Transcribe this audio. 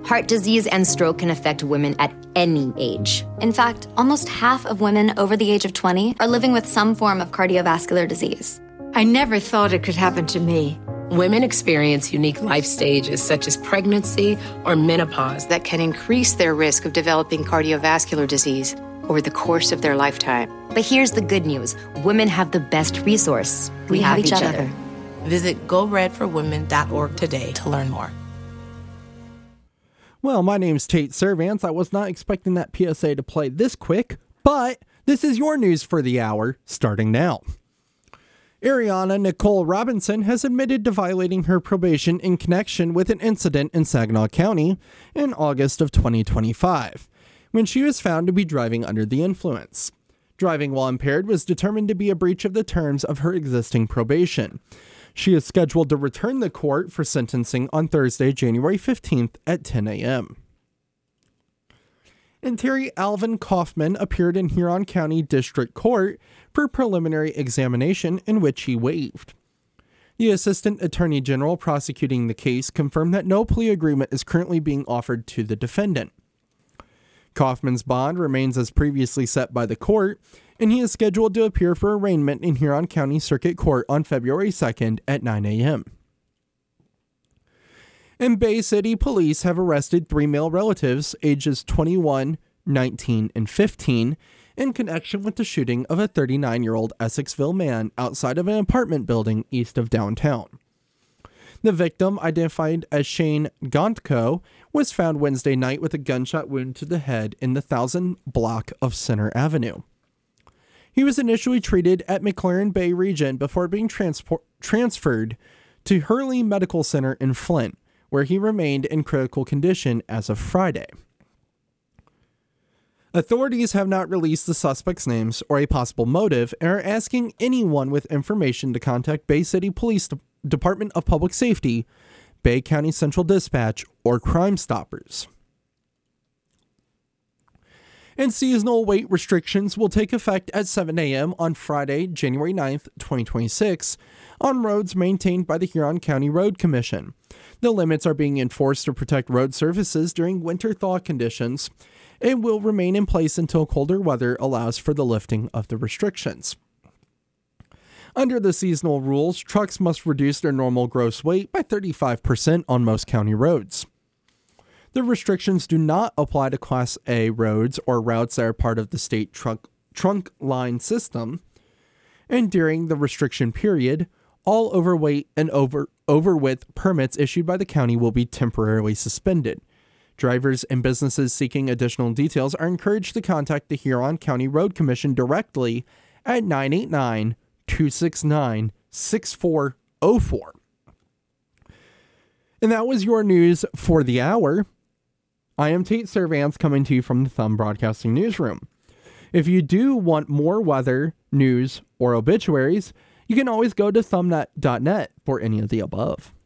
Heart disease and stroke can affect women at any age. In fact, almost half of women over the age of 20 are living with some form of cardiovascular disease. I never thought it could happen to me. Women experience unique life stages such as pregnancy or menopause that can increase their risk of developing cardiovascular disease over the course of their lifetime. But here's the good news. Women have the best resource. We have each other. Visit GoRedForWomen.org today to learn more. Well, my name's Tate Servance. I was not expecting that PSA to play this quick, but this is your news for the hour, starting now. Ariana Nicole Robinson has admitted to violating her probation in connection with an incident in Saginaw County in August of 2025, when she was found to be driving under the influence. Driving while impaired was determined to be a breach of the terms of her existing probation. She is scheduled to return to court for sentencing on Thursday, January 15th at 10 a.m. And Terry Alvin Kaufman appeared in Huron County District Court for preliminary examination in which he waived. The Assistant Attorney General prosecuting the case confirmed that no plea agreement is currently being offered to the defendant. Kaufman's bond remains as previously set by the court, and he is scheduled to appear for arraignment in Huron County Circuit Court on February 2nd at 9 a.m. And Bay City police have arrested 3 male relatives ages 21, 19, and 15 in connection with the shooting of a 39-year-old Essexville man outside of an apartment building east of downtown. The victim, identified as Shane Gontko, was found Wednesday night with a gunshot wound to the head in the 1000 block of Center Avenue. He was initially treated at McLaren Bay Region before being transferred to Hurley Medical Center in Flint, where he remained in critical condition as of Friday. Authorities have not released the suspects' names or a possible motive and are asking anyone with information to contact Bay City Police Department of Public Safety, Bay County Central Dispatch, or Crime Stoppers. And seasonal weight restrictions will take effect at 7 a.m. on Friday, January 9th, 2026, on roads maintained by the Huron County Road Commission. The limits are being enforced to protect road surfaces during winter thaw conditions and will remain in place until colder weather allows for the lifting of the restrictions. Under the seasonal rules, trucks must reduce their normal gross weight by 35% on most county roads. The restrictions do not apply to Class A roads or routes that are part of the state trunk line system. And during the restriction period, all overweight and overwidth permits issued by the county will be temporarily suspended. Drivers and businesses seeking additional details are encouraged to contact the Huron County Road Commission directly at 989-269-6404. And that was your news for the hour. I am Tate Servance coming to you from the Thumb Broadcasting Newsroom. If you do want more weather, news, or obituaries, you can always go to thumbnet.net for any of the above.